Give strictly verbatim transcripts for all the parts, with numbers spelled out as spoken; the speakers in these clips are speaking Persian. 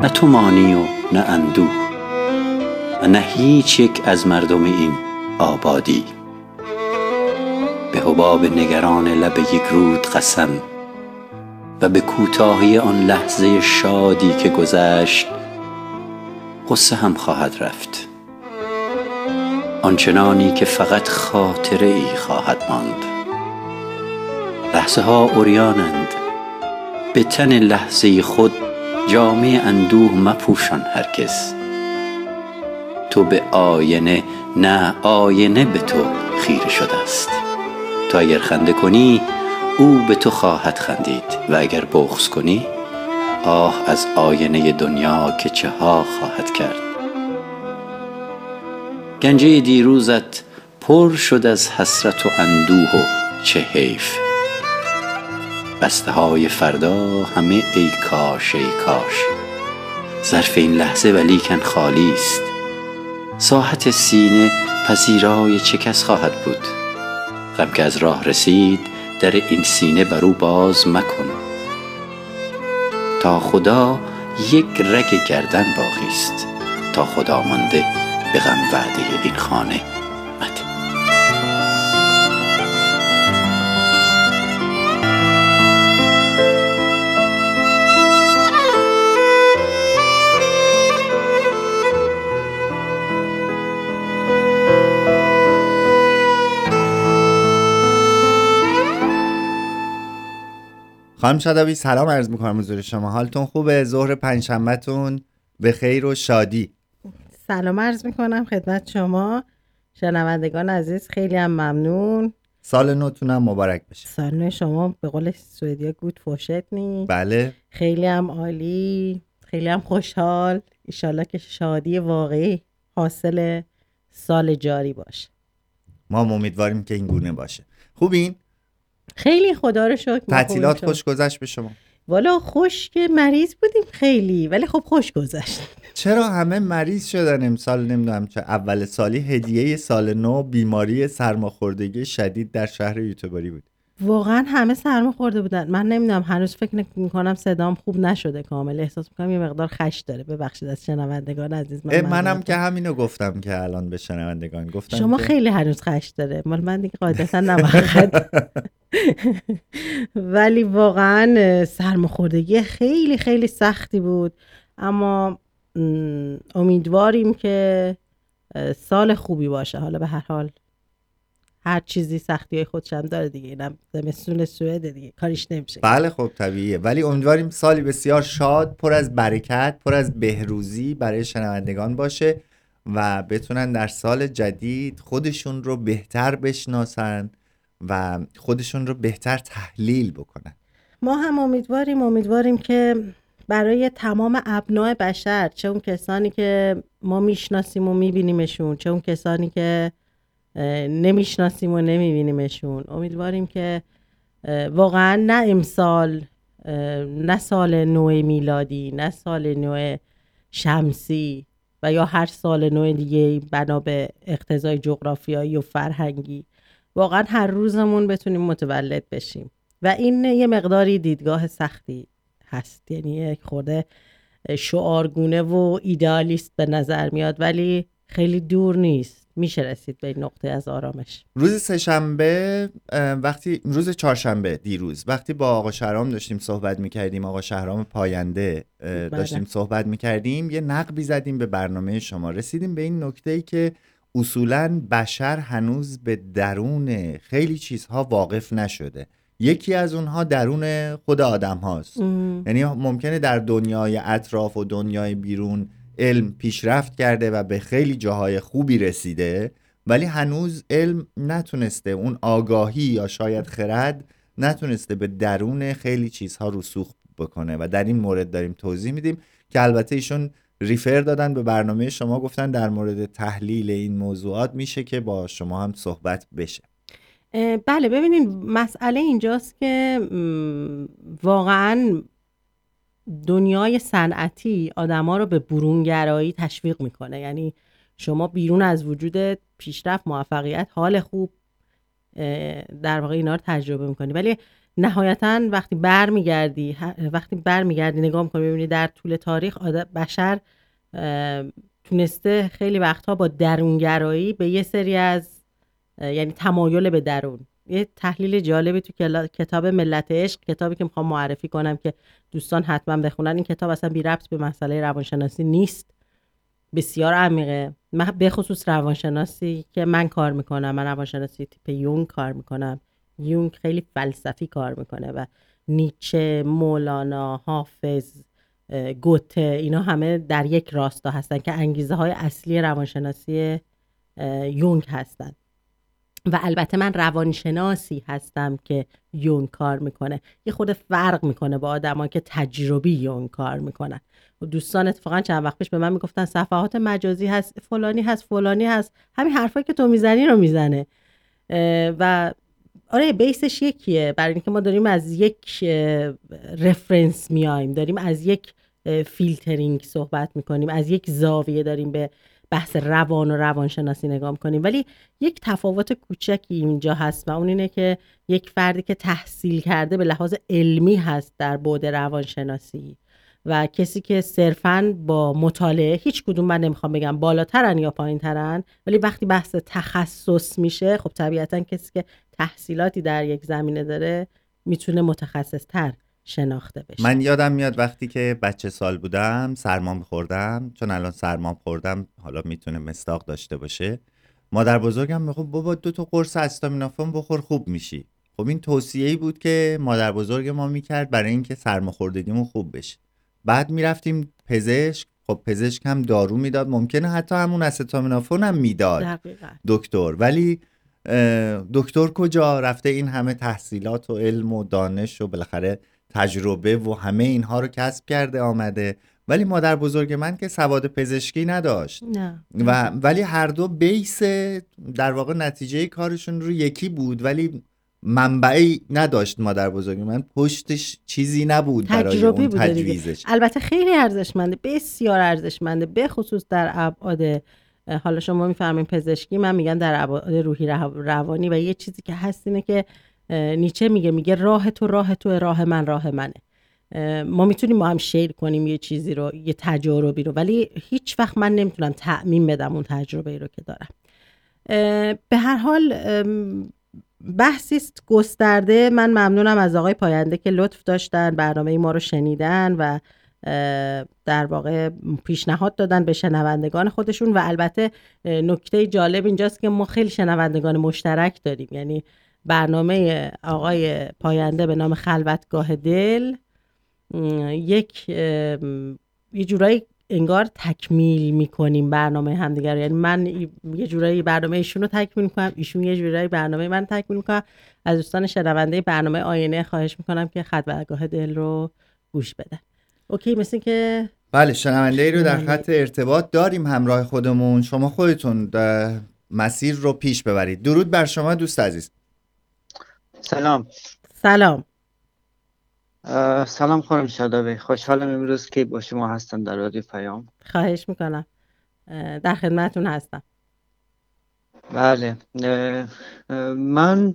نه تو مانی و نه اندوه و نه هیچ یک از مردم این آبادی. به حباب نگران لب یک رود قسم و به کوتاهی آن لحظه شادی که گذشت غصه هم خواهد رفت، آنچنانی که فقط خاطره ای خواهد ماند. لحظه ها عریانند، به تن لحظه خود جامه اندوه مپوشان هرگز. تو به آینه، نه آینه به تو خیره شده است. تو اگر خنده کنی او به تو خواهد خندید و اگر بغض کنی آه از آینه دنیا که چه ها خواهد کرد. گنجه دیروزت پر شد از حسرت و اندوه و چه حیف. بسته های فردا همه ای کاش ای کاش. ظرف این لحظه ولیکن خالی است. ساحت سینه پذیرای چه کس خواهد بود؟ غم که از راه رسید در این سینه بر او باز مکن. تا خدا یک رگ گردن باقی است، تا خدا مانده به غم وعده این خانه مده. خانم شادابی سلام عرض میکنم حضور شما. حالتون خوبه؟ ظهر پنجشنبهتون به خیر و شادی. سلام عرض میکنم خدمت شما شنوندگان عزیز، خیلی هم ممنون. سال نوتون هم مبارک بشه. سال نو شما به قول سوئدیا گود فورشتنی. بله، خیلی هم عالی، خیلی هم خوشحال. ایشالله که شادی واقعی حاصل سال جاری باشه. ما هم امیدواریم که این گونه باشه. خوبین؟ خیلی خدا رو شکر. تعطیلات خوش گذشت به شما؟ والا خوش که مریض بودیم خیلی، ولی خب خوش گذشت. چرا همه مریض شدن امسال؟ نمیدونم چه اول سالی هدیه سال نو بیماری سرماخوردگی شدید در شهر یوتوبری بود. واقعا همه سرما خورده بودن. من نمیدونم، هنوز فکر میکنم صدام خوب نشده کامل. احساس میکنم یه مقدار خش داره. ببخشید از شنوندگان عزیز. من منم که همینو گفتم که الان به شنوندگان گفتم شما که... خیلی هنوز خش داره. مال من دیگه قاعدتا نباید. ولی واقعا سرماخوردگی خیلی خیلی سختی بود، اما امیدواریم که سال خوبی باشه. حالا به هر حال هر چیزی سختی های خودش هم داره دیگه. اینم زمستون سوئد دیگه، کاریش نمیشه. بله خب طبیعیه، ولی امیدواریم سالی بسیار شاد، پر از برکت، پر از بهروزی برای شنوندگان باشه و بتونن در سال جدید خودشون رو بهتر بشناسن و خودشون رو بهتر تحلیل بکنن. ما هم امیدواریم امیدواریم که برای تمام ابناء بشر، چه اون کسانی که ما میشناسیم و میبینیمشون، چه اون کسانی که نمیشناسیم و نمیبینیمشون، امیدواریم که واقعا نه امسال، نه سال نو میلادی، نه سال نو شمسی و یا هر سال نو دیگه بنا به اقتضای جغرافیایی و فرهنگی، واقعا هر روزمون بتونیم متولد بشیم. و این یه مقداری دیدگاه سختی هست، یعنی یک خورده شعارگونه و ایدئالیست به نظر میاد، ولی خیلی دور نیست، میشه رسید به این نقطه از آرامش. روز سه‌شنبه وقتی روز چهارشنبه دیروز وقتی با آقا شهرام داشتیم صحبت میکردیم، آقا شهرام پاینده داشتیم صحبت میکردیم، یه نقبی زدیم به برنامه شما. رسیدیم به این نکته‌ای که اصولاً بشر هنوز به درون خیلی چیزها واقف نشده. یکی از اونها درون خود آدم هاست. یعنی ممکنه در دنیای اطراف و دنیای بیرون علم پیشرفت کرده و به خیلی جاهای خوبی رسیده، ولی هنوز علم نتونسته، اون آگاهی یا شاید خرد نتونسته به درون خیلی چیزها رسوخ بکنه و در این مورد داریم توضیح میدیم که البته ایشون ریفر دادن به برنامه شما، گفتن در مورد تحلیل این موضوعات میشه که با شما هم صحبت بشه. بله، ببینید مسئله اینجاست که واقعا دنیای صنعتی آدما رو به برونگرایی تشویق میکنه. یعنی شما بیرون از وجود پیشرفت، موفقیت، حال خوب، در واقع اینا رو تجربه میکنی. ولی نهایتاً وقتی برمیگردی وقتی برمیگردی نگاه میکنی ببینی در طول تاریخ بشر تونسته خیلی وقتها با درونگرایی به یه سری از یعنی تمایل به درون. یه تحلیل جالبی تو کتاب ملت عشق، کتابی که میخوام معرفی کنم که دوستان حتما بخونن، این کتاب اصلا بی ربط به مسئله روانشناسی نیست، بسیار عمیقه، به خصوص روانشناسی که من کار میکنم. من روانشناسی تیپ یونگ کار میکنم. یونگ خیلی فلسفی کار میکنه و نیچه، مولانا، حافظ، گوته، اینا همه در یک راستا هستن که انگیزه های اصلی روانشناسی یونگ هستن. و البته من روانشناسی هستم که یونگ کار میکنه. یه خود فرق میکنه با آدمایی که تجربی یونگ کار میکنن. و دوستان اتفاقا چند وقت پیش به من میگفتن صفحات مجازی هست، فلانی هست، فلانی هست، همین حرفایی که تو میزنی رو میزنه. و آره بیسش یکیه، برای اینکه ما داریم از یک رفرنس میایم، داریم از یک فیلترینگ صحبت میکنیم، از یک زاویه داریم به بحث روان و روانشناسی نگاه میکنیم. ولی یک تفاوت کوچکی اینجا هست و اون اینه که یک فردی که تحصیل کرده به لحاظ علمی هست در بعد روانشناسی و کسی که صرفاً با مطالعه، هیچ کدوم من نمیخوام بگم بالاترن یا پایینترن، ولی وقتی بحث تخصص میشه خب طبیعتاً کسی که تحصیلاتی در یک زمینه داره میتونه متخصص تر شناخته بشه. من یادم میاد وقتی که بچه سال بودم سرما خوردم، چون الان سرما خوردم حالا میتونه مصداق داشته باشه، مادر بزرگم میگه بابا دو تا قرص استامینوفن بخور خوب میشی. خب این توصیه‌ای بود که مادر بزرگ ما میکرد برای اینکه سرماخوردگیمون خوب بشه. بعد میرفتیم پزشک، خب پزشک هم دارو میداد، ممکنه حتی همون استامینوفن هم میداد دکتر، ولی دکتر کجا رفته این همه تحصیلات و علم و دانش و بالاخره تجربه و همه اینها رو کسب کرده آمده، ولی مادر بزرگ من که سواد پزشکی نداشت نه. و ولی هر دو بیس در واقع نتیجه کارشون رو یکی بود، ولی منبعی نداشت. مادر بزرگ من پشتش چیزی نبود برای اون تجویزش. البته خیلی ارزشمنده، بسیار ارزشمنده، به خصوص در ابعاد، حالا شما میفرمایید پزشکی، من میگم در ابعاد روحی روانی. و یه چیزی که هست اینه که نیچه میگه میگه راه تو راه تو، راه من راه منه. ما میتونیم با هم شیر کنیم یه چیزی رو، یه تجربی رو، ولی هیچ وقت من نمیتونم تعمیم بدم اون تجربه رو که دارم. به هر حال بحثیست گسترده. من ممنونم از آقای پاینده که لطف داشتن برنامه ما رو شنیدن و در واقع پیشنهاد دادن به شنوندگان خودشون. و البته نکته جالب اینجاست که ما خیلی شنوندگان مشترک داریم، یعنی برنامه آقای پاینده به نام خلوتگاه دل یک یه جورایی انگار تکمیل میکنیم برنامه همدیگر، یعنی من یه جورایی برنامه ایشون رو تکمیل میکنم، ایشون یه جورایی برنامه من تکمیل میکنم. از دوستان شنونده برنامه آینه خواهش میکنم که خلوتگاه دل رو گوش بدن. اوکی، مثل که بله شنونده ای رو در خط ارتباط داریم همراه خودمون. شما خودتون مسیر رو پیش ببرید. درود بر شما دوست عزیز. سلام. سلام. سلام خانم شادابی، خوشحالم امروز که با شما هستم در رادیو پیام. خواهش میکنم، در خدمتون هستم. بله، من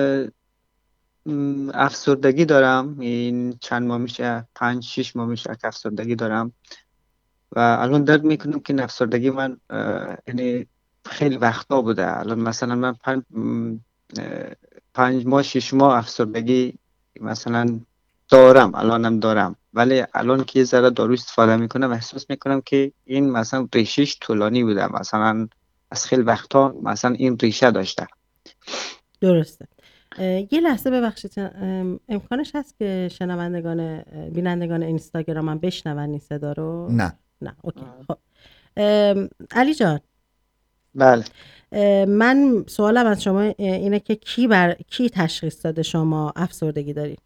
افسردگی دارم، این چند ماه میشه، پنج شش ماه میشه که افسردگی دارم و الان درک میکنم که افسردگی من یعنی خیلی وقتا بوده. الان مثلا من پنج, پنج ماه شش ماه افسردگی مثلا دارم، الانم دارم، ولی الان که یه ذره دارو استفاده میکنم احساس میکنم که این مثلا ریشش طولانی بوده، مثلا از خیلی وقتا مثلا این ریشه داشته. درسته. یه لحظه ببخشید، امکانش هست که شنوندگان بینندگان اینستاگرام هم بشنون این صدا رو؟ نه نه اوکی. خب علی جان. بله. من سوالم از شما اینه که کی بر کی تشخیص داده شما افسردگی دارید؟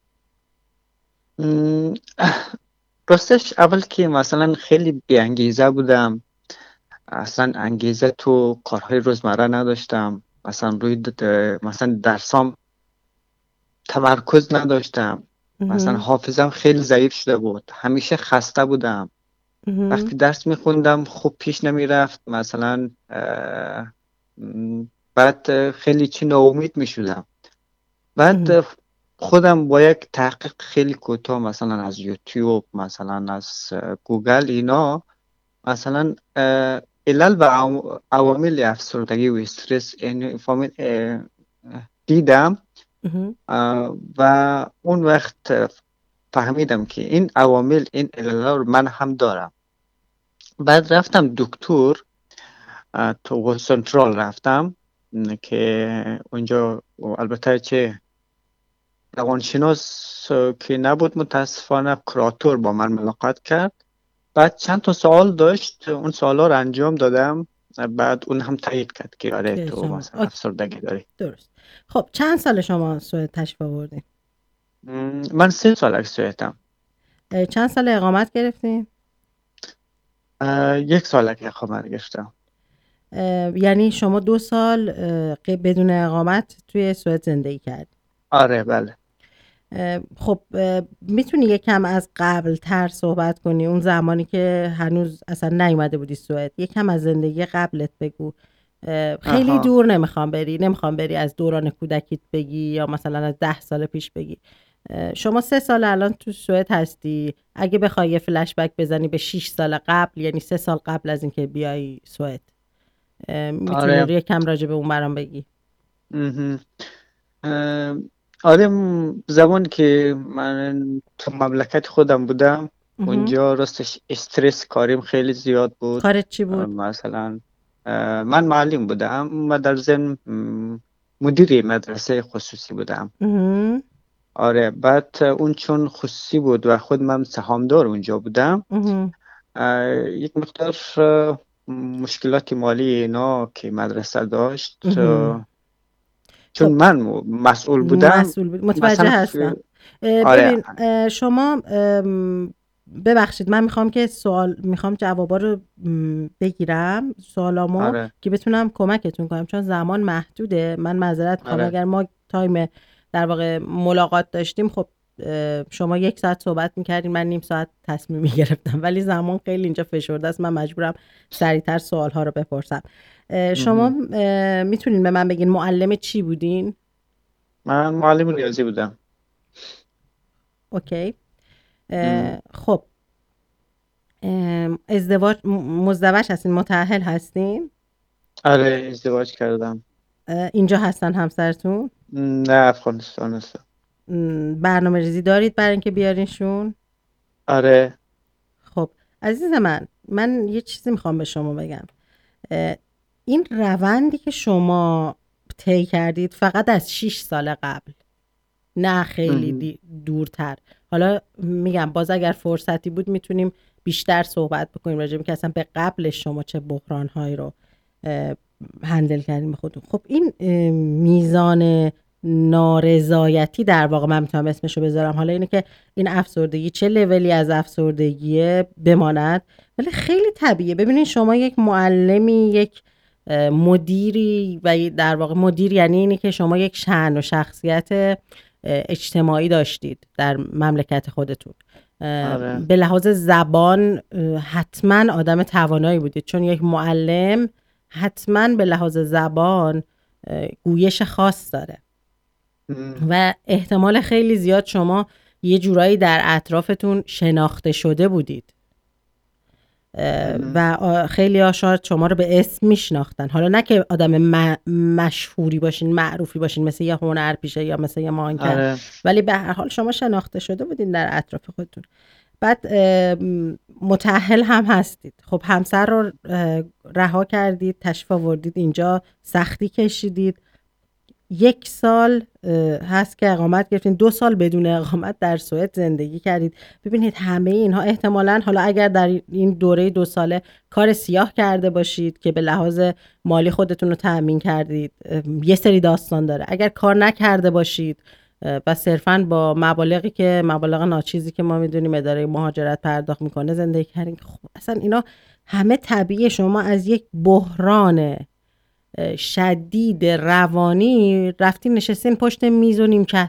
راستش اول که مثلا خیلی بی انگیزه بودم، اصلا انگیزه تو کارهای روزمره نداشتم، مثلا روی مثلا درسام تمرکز نداشتم، مثلا حافظم خیلی ضعیف شده بود، همیشه خسته بودم. وقتی درس میخوندم خوب پیش نمیرفت، مثلا بعد خیلی چی ناامید می شدم. بعد خودم با یک تحقیق خیلی کوتاه مثلا از یوتیوب، مثلا از گوگل، اینا مثلا علل و عوامل افسردگی و استرس این فامیل دیدم و اون وقت فهمیدم که این عوامل، این علل رو من هم دارم. بعد رفتم دکتر تو سنترال رفتم که اونجا البته چه روانشناس که نبود متاسفانه، کراتور با من ملاقات کرد. بعد چند تا سوال داشت، اون سوالا رو انجام دادم. بعد اون هم تایید کرد که آره تو مثلا افسردگی داری. درست. خب چند سال شما سوئد تشریف آوردین؟ من سه سال از سوئدم. چند سال اقامت گرفتین؟ یک سال که اقامت گرفتم. یعنی شما دو سال بدون اقامت توی سوئد زندگی کردید؟ آره بله. خب میتونی یکم از قبل تر صحبت کنی، اون زمانی که هنوز اصلا نیومده بودی سوئد، یکم از زندگی قبلت بگو. خیلی آها. دور نمیخوام بری، نمیخوام بری از دوران کودکیت بگی یا مثلا از ده سال پیش بگی. شما سه سال الان تو سوئد هستی، اگه بخوای یه فلش بک بزنی به شش سال قبل، یعنی سه سال قبل از اینکه بیای سوئد، میتونی آره. یکم راجع به اون برام بگی؟ آره، زمانی که من تو مملکت خودم بودم اونجا راستش استرس کاریم خیلی زیاد بود. کارت چی بود؟ مثلا من معلم بودم و در ضمن مدیر مدرسه خصوصی بودم. آره، بعد اون چون خصوصی بود و خود من سهامدار اونجا بودم، یک مقدار مشکلات مالی اینا که مدرسه داشت چون من مسئول بودم. مسئول بود. متوجه هستم. آره. ببین شما ببخشید من میخوام که سوال میخوام جوابا رو بگیرم، سوالامو آره. که بتونم کمکتون کنم، چون زمان محدوده. من معذرت میخوام آره. اگر ما تایم در واقع ملاقات داشتیم، خب شما یک ساعت صحبت میکردین، من نیم ساعت تصمیم میگرفتم، ولی زمان خیلی اینجا فشرده است، من مجبورم سریعتر سوال ها رو بپرسم. شما میتونین به من بگین معلم چی بودین؟ من معلم ریاضی بودم. اوکی. خب ازدواج مزدوج هستین، متأهل هستین؟ آره ازدواج کردم. اینجا هستن همسرتون؟ نه افغانستان هستن. برنامه ریزی دارید برای اینکه بیارینشون؟ آره. خب عزیز من من یه چیزی میخوام به شما بگم. این روندی که شما طی کردید فقط از شش سال قبل، نه خیلی دورتر. حالا میگم باز اگر فرصتی بود میتونیم بیشتر صحبت بکنیم راجع به که اصلا به قبلش شما چه بحران‌هایی رو هندل کردیم به خودتون. خب این میزان نارضایتی در واقع من میتونم اسمشو بذارم، حالا اینه که این افسردگی چه لولی از افسردگی بماند، ولی خیلی طبیعیه. ببینید شما یک معلمی، یک مدیری، و در واقع مدیر یعنی اینه که شما یک شأن و شخصیت اجتماعی داشتید در مملکت خودتون. آره. به لحاظ زبان حتما آدم توانایی بودید، چون یک معلم حتما به لحاظ زبان گویش خاص داره و احتمال خیلی زیاد شما یه جورایی در اطرافتون شناخته شده بودید و خیلی ها شاید شما رو به اسم میشناختن، حالا نه که آدم مشهوری باشین، معروفی باشین مثل یه هنرپیشه یا مثل یه مانکر، آره. ولی به هر حال شما شناخته شده بودین در اطراف خودتون. بعد متأهل هم هستید. خب همسر رو رها کردید، تشریف آوردید اینجا، سختی کشیدید، یک سال هست که اقامت گرفتین، دو سال بدون اقامت در سوئد زندگی کردید. ببینید همه اینها احتمالاً، حالا اگر در این دوره دو ساله کار سیاه کرده باشید که به لحاظ مالی خودتون رو تأمین کردید، یه سری داستان داره. اگر کار نکرده باشید و صرفاً با مبالغی که مبالغ ناچیزی که ما میدونیم اداره مهاجرت پرداخت میکنه زندگی کردین، خب اصلا اینا همه طبیعیه. شما از یک بحران شدید روانی رفتین نشستین پشت میز و نیمکت،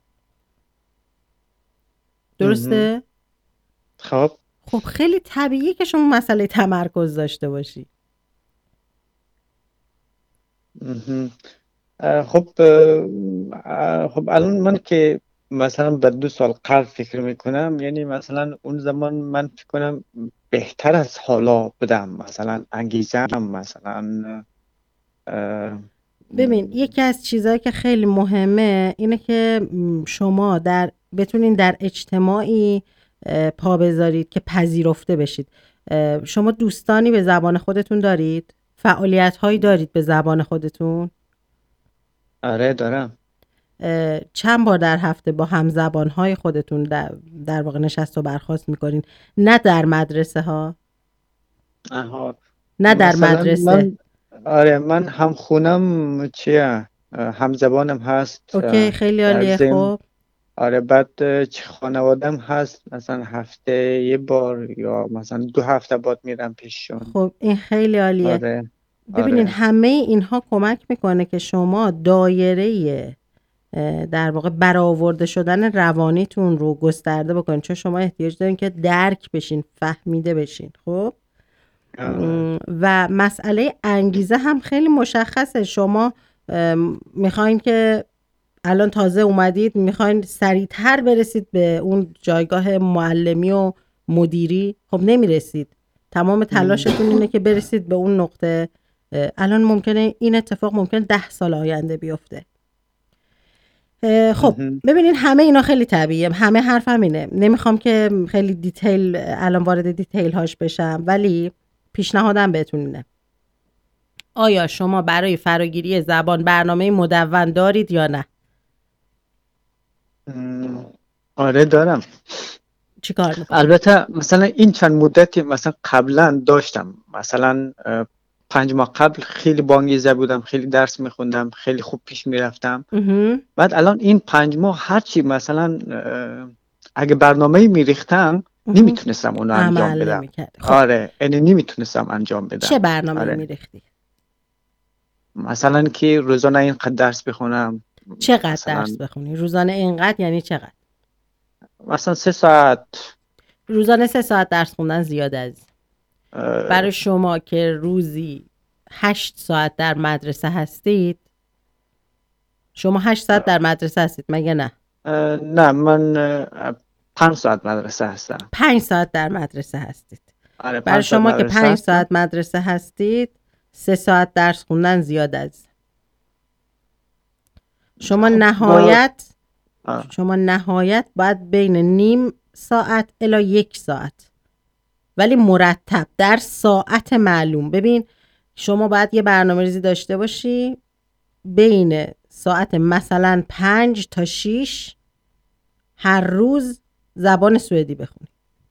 درسته؟ خب خب خیلی طبیعیه که شما مسئله تمرکز داشته باشی. مهم. اه، خب اه، خب الان من که مثلا به دو سال قبل فکر میکنم، یعنی مثلا اون زمان من فکر کنم بهتر از حالا بودم، مثلا انگیزم مثلا اه، ببین یکی از چیزهایی که خیلی مهمه اینه که م، شما در بتونین در اجتماعی اه، پا بذارید که پذیرفته بشید. اه، شما دوستانی به زبان خودتون دارید؟ فعالیت هایی دارید به زبان خودتون؟ آره دارم. اه، چند بار در هفته با هم زبان های خودتون در, در واقع نشست و برخاست میکنین؟ نه در مدرسه ها، آها. نه در مثلا مدرسه. من، آره من هم خونم چیه، هم زبانم هست، اوکی، خیلی در عالیه. ضمن خب آره بعد اه، چه خانوادم هست، مثلا هفته یه بار یا مثلا دو هفته بعد میرم پیششون. خب این خیلی عالیه. آره. ببینین آره. همه اینها کمک میکنه که شما دایره اه، در واقع برآورده شدن روانیتون رو گسترده بکنین، چون شما احتیاج دارین که درک بشین، فهمیده بشین. خب آره. م، و مسئله انگیزه هم خیلی مشخصه. شما ام، میخواین که الان تازه اومدید، میخواین سریعتر برسید به اون جایگاه معلمی و مدیری، خب نمیرسید. تمام تلاشتون اینه که برسید به اون نقطه. اه، الان ممکنه این اتفاق ممکنه ده سال آینده بیفته. اه، خب مهم. ببینید همه اینا خیلی طبیعیه، همه حرفم اینه، نمیخوام که خیلی دیتیل الان وارد دیتیل هاش بشم، ولی پیشنهادم بهتون اینه: آیا شما برای فراگیری زبان برنامه مدون دارید یا نه؟ م، آره دارم. چی کار میکنید؟ البته مثلا این چند مدتی مثلا قبلا داشتم، مثلا اه، پنج ماه قبل خیلی بانگیزه بودم، خیلی درس میخوندم، خیلی خوب پیش میرفتم. بعد الان این پنج ماه هرچی مثلا اه، اگه برنامه میریختم نمیتونستم اونو انجام عمل بدم. نمیکرد. خب آره یعنی نمیتونستم انجام چه بدم. برنامه‌ای آره میریختی؟ مثلا که روزانه اینقدر درس بخونم، چقدر درس مثلا بخونی روزانه؟ اینقدر یعنی چقدر؟ مثلا سه ساعت. روزانه سه ساعت درس خوندن زیاده. از اه، برای شما که روزی هشت ساعت در مدرسه هستید، شما هشت ساعت در مدرسه هستید مگه نه؟ اه، نه من اه، پنج ساعت مدرسه هستم. پنج ساعت در مدرسه هستید. آره برای پنج ساعت شما که مدرسه پنج هستم. ساعت مدرسه هستید، سه ساعت درس خوندن زیاد. از شما خب با نهایت آه. شما نهایت باید بین نیم ساعت الی یک ساعت، ولی مرتب در ساعت معلوم. ببین شما باید یه برنامه ریزی داشته باشی، بین ساعت مثلا پنج تا شیش هر روز زبان سوئدی بخونی.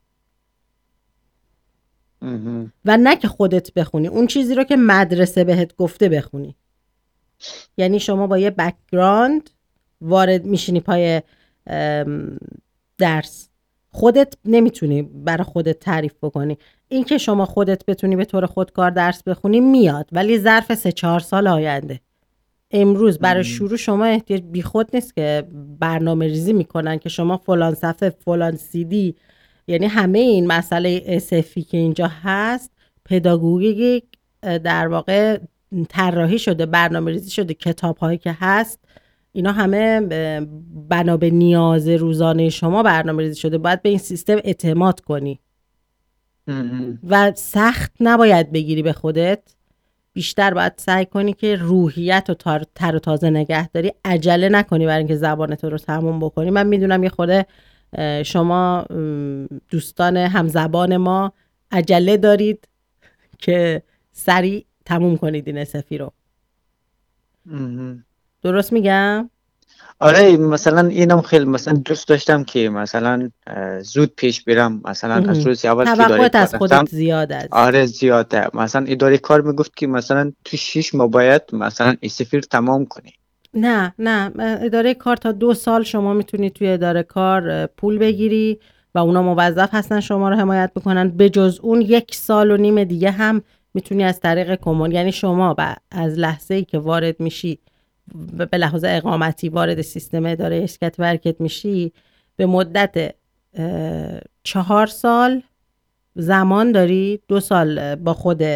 مهم. و نه که خودت بخونی، اون چیزی رو که مدرسه بهت گفته بخونی. یعنی شما با یه بکگراند وارد میشینی پای ام، درس، خودت نمیتونی برای خودت تعریف بکنی. این که شما خودت بتونی به طور خودکار درس بخونی میاد، ولی ظرف سه چهار سال آینده. امروز برای مهم. شروع شما احتیاج بیخود نیست که برنامه ریزی میکنن که شما فلان صفحه فلان سیدی، یعنی همه این مسئله اسفی که اینجا هست پداگوژیک در واقع طراحی شده، برنامه ریزی شده، کتاب هایی که هست اینا همه بنا به نیاز روزانه شما برنامه ریزی شده. باید به این سیستم اعتماد کنی مهم. و سخت نباید بگیری به خودت. بیشتر باید سعی کنی که روحیت رو تر, تر و تازه نگه داری، عجله نکنی برای اینکه زبانت رو تموم بکنی. من میدونم یه خورده شما دوستان همزبان ما عجله دارید که سریع تموم کنید این اسفی رو. مهم. درست میگم؟ آره مثلا اینم خیلی مثلا دوست داشتم که مثلا اه، زود پیش برم، مثلا از روز اول که اداره توقعت کار از رفتم. خودت زیاد است. آره زیاده. مثلا اداره کار میگفت که مثلا تو شش ماه باید مثلا اسفیر تمام کنی. نه نه، اداره کار تا دو سال شما میتونی توی اداره کار پول بگیری و اونا موظف هستن شما رو حمایت بکنن. به جز اون یک سال و نیم دیگه هم میتونی از طریق کمون، یعنی شما از لحظه ای که وارد میشی به لحاظ اقامتی وارد سیستم اداره شرکت برکت میشی، به مدت چهار سال زمان داری. دو سال با خود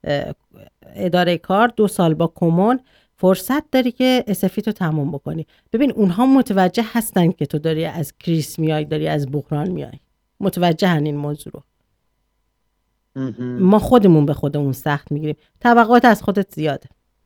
اداره کار، دو سال با کمون فرصت داری که اسفیت رو تموم بکنی. ببین اونها متوجه هستن که تو داری از کریس میای، داری از بحران میای، متوجهن این موضوع رو. ما خودمون به خودمون سخت میگیریم، توقعات از خودت زیاده.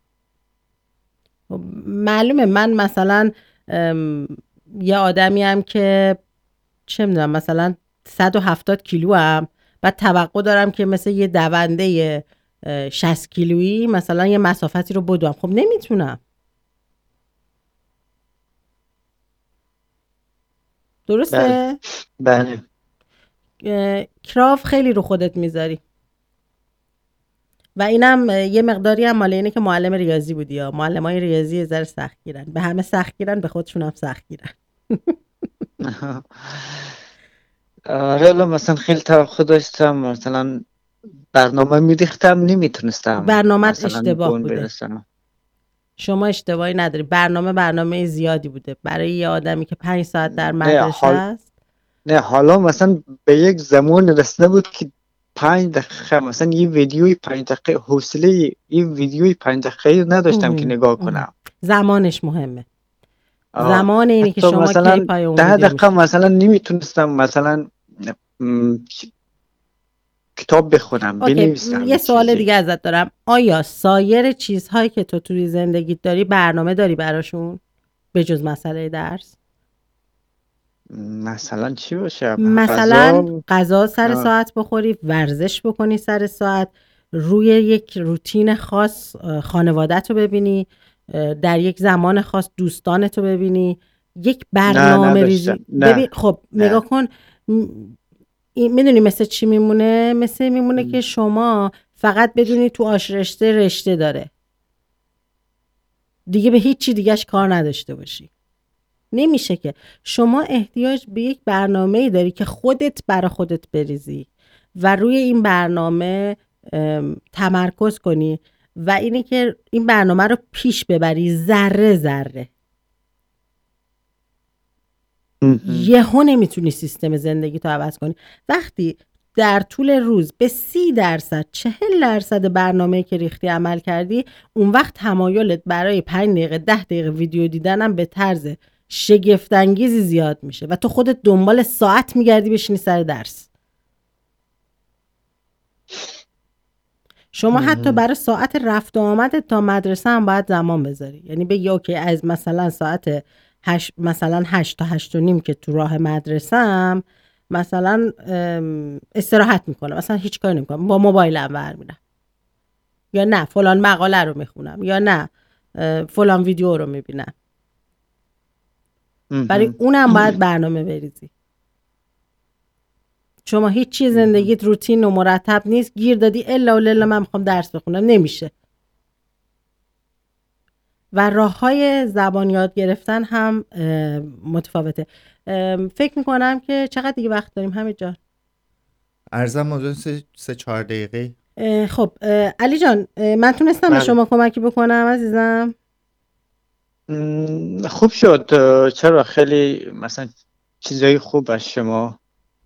معلومه من مثلا یه آدمی هم که چه میدونم مثلا صد و هفتاد کیلو هم و توقع دارم که مثل یه دونده شصت کیلویی مثلا یه مسافتی رو بدوم. خب نمیتونم. درسته؟ بله. کراف خیلی رو خودت میذاری و اینم یه مقداری هم مال اینه که معلم ریاضی بودی یا معلمای ریاضی یه ذره سخت گیرن، به همه سخت گیرن، به خودشون هم سخت گیرن. آره مثلا خیلی توقع داشتم، مثلا برنامه میریختم نمیتونستم برنامه مثلا اشتباه بوده. برسنم. شما اشتباهی نداری، برنامه برنامه زیادی بوده برای یه آدمی که پنج ساعت در نه مدرسه حال... است. نه حالا مثلا به یک زمان رسیده بود که پنج دقیقه مثلا یه ویدیوی پنج دقیقه حوصله این ویدیوی پنج دقیقه نداشتم که نگاه کنم. زمانش مهمه. زمان اینی که شما مثلا کی پای اون ده ویدیو دقیقه میشه. مثلا نمیتونستم مثلا م... کتاب بخونم بنویسم. یه سوال دیگه ازت دارم، آیا سایر چیزهایی که تو توی زندگیت داری برنامه داری براشون به جز مسئله درس؟ مثلا چی باشه؟ مثلا غذا غذا سر آه. ساعت بخوری، ورزش بکنی سر ساعت، روی یک روتین خاص خانوادت رو ببینی، در یک زمان خاص دوستانت رو ببینی، یک برنامه ریزی. ببین خب نگاه کن، میدونی مثل چی میمونه؟ مثل میمونه م. که شما فقط بدونی تو آش رشته رشته داره، دیگه به هیچ چی دیگهش کار نداشته باشی. نمیشه که. شما احتیاج به یک برنامه‌ای داری که خودت برای خودت بریزی و روی این برنامه تمرکز کنی و اینی که این برنامه رو پیش ببری ذره ذره. یهو نمیتونی سیستم زندگی تو عوض کنی. وقتی در طول روز به سی درصد چهل درصد برنامه‌ای که ریختی عمل کردی، اون وقت تمایلت برای پنج دقیقه ده دقیقه ویدیو دیدنم به طرز شگفت‌انگیزی زیاد میشه و تو خودت دنبال ساعت میگردی بشینی سر درس. شما حتی برای ساعت رفت و آمدت تا مدرسه هم باید زمان بذاری. یعنی بگی اوکی از مثلا ساعت هشت مثلا هشت تا هشت و نیم که تو راه مدرسه‌ام مثلا استراحت میکنم، مثلا هیچ کاری نمیکنم، با موبایلم برمیرم، یا نه فلان مقاله رو میخونم، یا نه فلان ویدیو رو میبینم. برای اونم باید برنامه بریزی. شما هیچ چیز زندگیت روتین و مرتب نیست، گیر دادی الا و للا من میخوام درس بخونم، نمیشه. و راه‌های زبان یاد گرفتن هم متفاوته. فکر میکنم که چقدر دیگه وقت داریم همین جان؟ عرضم موضوع سه, سه چهار دقیقه. خب علی جان من تونستم به شما کمکی بکنم عزیزم؟ خوب شد. چرا خیلی مثلا چیزای خوب از شما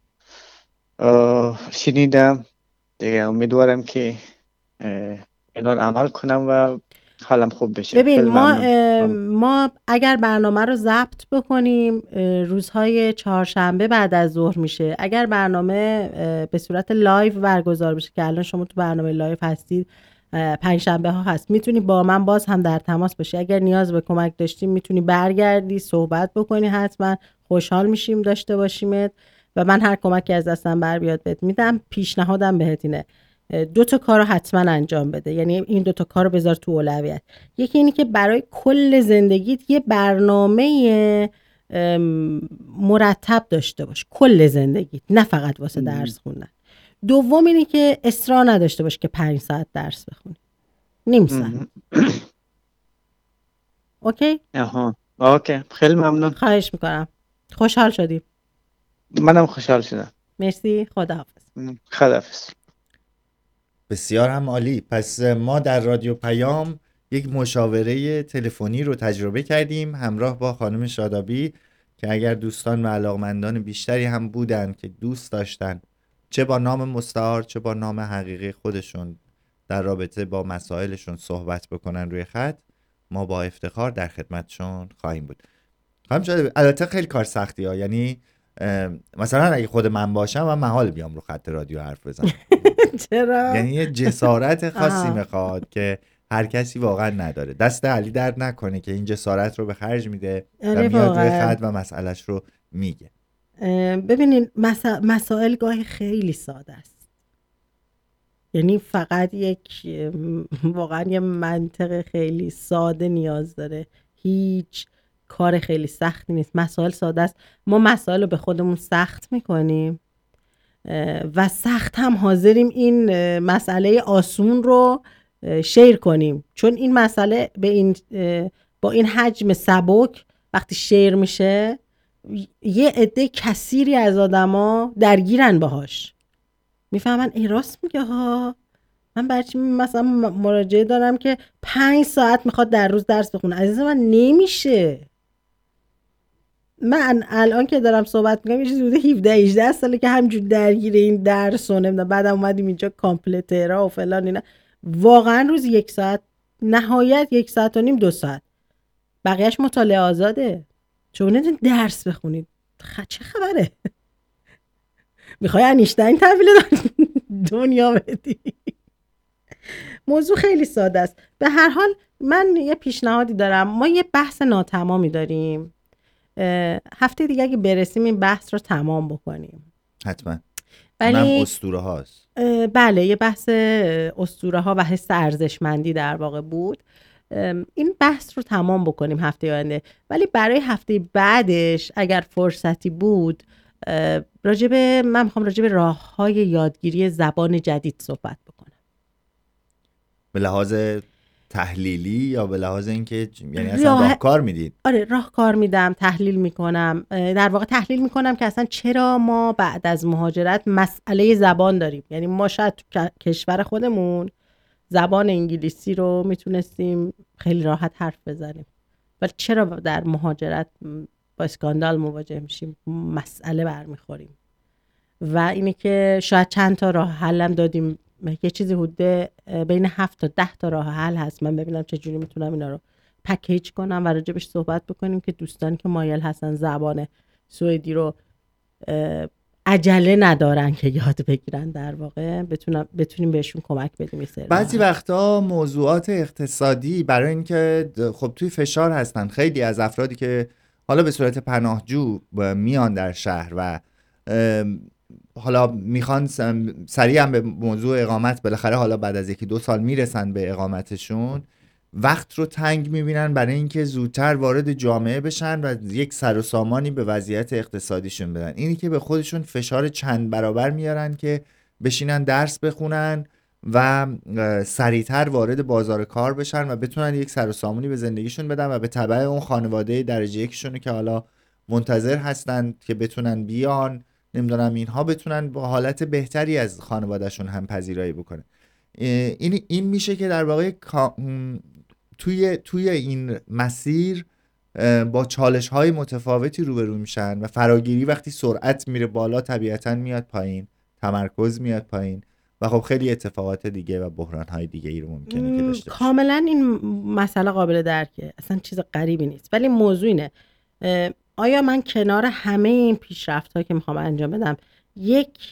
شنیدم دیگه. امیدوارم که اینا رو عمل کنم و حالم خوب بشه. ببین ما ما اگر برنامه رو ضبط بکنیم روزهای چهارشنبه بعد از ظهر میشه. اگر برنامه به صورت لایو برگزار بشه که الان شما تو برنامه لایو هستید، پنجشنبه ها هست، میتونی با من باز هم در تماس باشی. اگر نیاز به کمک داشتی میتونی برگردی صحبت بکنی، حتما خوشحال میشیم داشته باشیمت و من هر کمکی از دستم بر بیاد بهت میدم. پیشنهادم بهت اینه دو تا کارو حتما انجام بده. یعنی این دو تا کارو بذار تو اولویت. یکی اینی که برای کل زندگیت یه برنامه مرتب داشته باش، کل زندگیت، نه فقط واسه درس خوندن. دوم اینی که اصرار نداشته باش که پنج ساعت درس بخونی، نیم ساعت. اوکی؟ آها اوکی، خیلی ممنون. خواهش میکنم. خوشحال شدیم. منم خوشحال شدم. مرسی. خداحافظ. خداحافظ. بسیار هم عالی. پس ما در رادیو پیام یک مشاوره تلفنی رو تجربه کردیم همراه با خانم شادابی که اگر دوستان و علاقمندان بیشتری هم بودن که دوست داشتن چه با نام مستعار چه با نام حقیقی خودشون در رابطه با مسائلشون صحبت بکنن روی خط، ما با افتخار در خدمتشون خواهیم بود. خواهیم شد. البته خیلی کار سختی ها، یعنی مثلا اگه خود من باشم من محال بیام رو خط رادیو حرف بزنم. چرا؟ یعنی یه جسارت خاصی میخواد که هر کسی واقعا نداره. دست علی درد نکنه که این جسارت رو به خرج میده و میاد روی خط و مسئلهش رو میگه. ببینید مسا... مسائل گاهی خیلی ساده است، یعنی فقط یک واقعا یه منطق خیلی ساده نیاز داره، هیچ کار خیلی سختی نیست. مسائل ساده است، ما مسائل رو به خودمون سخت میکنیم و سخت هم حاضریم این مسئله آسون رو شیر کنیم، چون این مسئله به این با این حجم سبک وقتی شیر میشه یه عده کثیری از آدما درگیرن باهاش، میفهمن ای راست میگه ها، من برچی مثلا مراجعه دارم که پنج ساعت میخواد در روز درس بخونه، عزیز من نمیشه. من الان که دارم صحبت میکنم یه چیزی بوده هفده هجده ساله که همجور درگیر این درس و نمیدونم، بعدم اومدیم اینجا کامپلترها و فلان اینا، واقعا روز یک ساعت، نهایت یک ساعت و نیم دو ساعت، بقیهش مطالعه آزاده. چون نمیدونید درس بخونید خ... چه خبره؟ میخوای انیشتین تحویل دنیا بدی؟ موضوع خیلی ساده است. به هر حال من یه پیشنهادی دارم، ما یه بحث ناتمامی داریم، هفته دیگه اگه برسیم این بحث رو تمام بکنیم. حتما. ولی اونم اسطوره هاست. بله، یه بحث اسطوره ها و حس ارزشمندی در واقع بود. این بحث رو تمام بکنیم هفته آینده، ولی برای هفته بعدش اگر فرصتی بود راجب من میخوام راجب راه‌های یادگیری زبان جدید صحبت بکنم. به لحاظ تحلیلی یا به لحاظ اینکه یعنی اصلا راه... راهکار میدید؟ آره راهکار میدم، تحلیل میکنم. در واقع تحلیل میکنم که اصلا چرا ما بعد از مهاجرت مسئله زبان داریم. یعنی ما شاید تو کشور خودمون زبان انگلیسی رو میتونستیم خیلی راحت حرف بزنیم، ولی چرا در مهاجرت با اسکاندال مواجه میشیم، مسئله برمیخوریم. و اینه که شاید چند تا راه حلم دادیم، یه چیزی حدود بین هفت تا ده تا راه حل هست. من ببینم چجوری میتونم اینا رو پکیج کنم و راجبش صحبت بکنیم که دوستانی که مایل هستن زبان سوئدی رو عجله ندارن که یاد بگیرن، در واقع بتونم بتونیم بهشون کمک بدیم. بعضی وقتا موضوعات اقتصادی برای اینکه خب توی فشار هستن، خیلی از افرادی که حالا به صورت پناهجو میان در شهر و حالا میخوان سریع هم به موضوع اقامت، بالاخره حالا بعد از یکی دو سال میرسن به اقامتشون، وقت رو تنگ میبینن برای اینکه زودتر وارد جامعه بشن و یک سر و سامانی به وضعیت اقتصادیشون بدن. اینی که به خودشون فشار چند برابر میارن که بشینن درس بخونن و سریعتر وارد بازار کار بشن و بتونن یک سر و سامانی به زندگیشون بدن و به تبع اون خانواده درجه یکشون که حالا منتظر هستن که بتونن بیان، نمیدونم اینها بتونن با حالت بهتری از خانوادهشون هم پذیرایی بکنن. این این میشه که در واقع توی توی این مسیر با چالش‌های متفاوتی روبرو میشن و فراگیری وقتی سرعت میره بالا طبیعتاً میاد پایین، تمرکز میاد پایین و خب خیلی اتفاقات دیگه و بحران‌های دیگه ای رو ممکنه که داشته باشه. کاملاً این مسئله قابل درکه، اصلا چیز غریبی نیست، ولی موضوع اینه آیا من کنار همه این پیشرفت‌ها که میخوام انجام بدم یک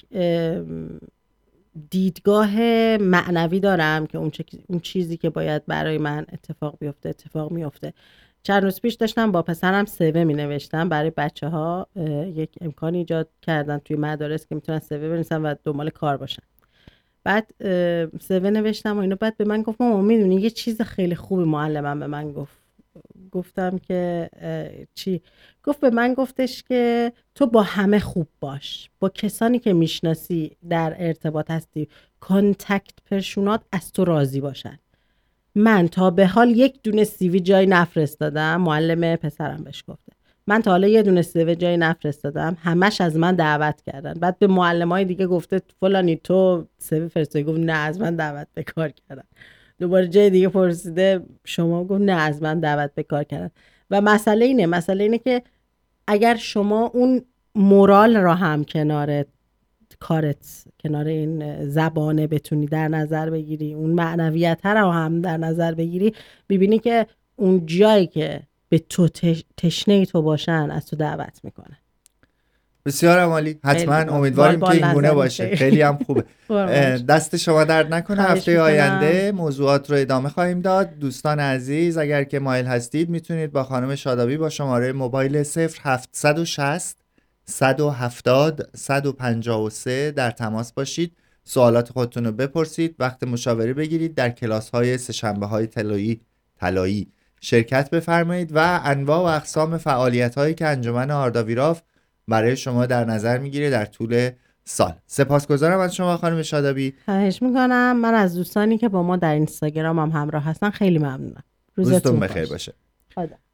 دیدگاه معنوی دارم که اون, اون چیزی که باید برای من اتفاق بیفته اتفاق میفته. چند روز پیش داشتم با پسرم سوه می نوشتم برای بچه ها، یک امکان ایجاد کردن توی مدارس که میتونن سوه بنویسن و دنبال کار باشن. بعد سوه نوشتم و اینو، بعد به من گفت مامان میدونی یه چیز خیلی خوبی معلمم به من گفت. گفتم که چی؟ گفت به من گفتش که تو با همه خوب باش، با کسانی که میشناسی در ارتباط هستی، کانتکت پرسونات از تو راضی باشن. من تا به حال یک دونه سیوی جای نفرستادم، معلم پسرم بهش گفته من تا حالا یه دونه سیوی جای نفرستادم، همش از من دعوت کردن. بعد به معلمای دیگه گفته فلانی تو سیوی فرستادی؟ گفت نه از من دعوت به کار کردن. دوباره جای دیگه پرسیده شما؟ گفت نه از من دعوت به کار کردن. و مسئله اینه مسئله اینه که اگر شما اون مورال را هم کنار کارت، کنار این زبانه بتونی در نظر بگیری، اون معنویت رو هم در نظر بگیری، ببینی که اون جایی که به تو تشنه تو باشن از تو دعوت میکنن. بسیار عالی. حتما امیدواریم که این گونه باشه. خیلی هم خوبه. دست شما درد نکنه. هفته آینده موضوعات رو ادامه خواهیم داد. دوستان عزیز اگر که مایل هستید میتونید با خانم شادابی با شماره موبایل صفر هفت شش صفر صد و هفتاد صد و پنجاه و سه در تماس باشید. سوالات خودتون رو بپرسید، وقت مشاوره بگیرید، در کلاس های سه‌شنبه های طلایی طلایی شرکت بفرمایید و انواع و اقسام فعالیت هایی که انجمن آرداویراف برای شما در نظر میگیره در طول سال. سپاسگزارم از شما خانم شادابی. خواهش میکنم. من از دوستانی که با ما در اینستاگرام هم همراه هستن خیلی ممنونم. روزتون بخیر باشه. خدا.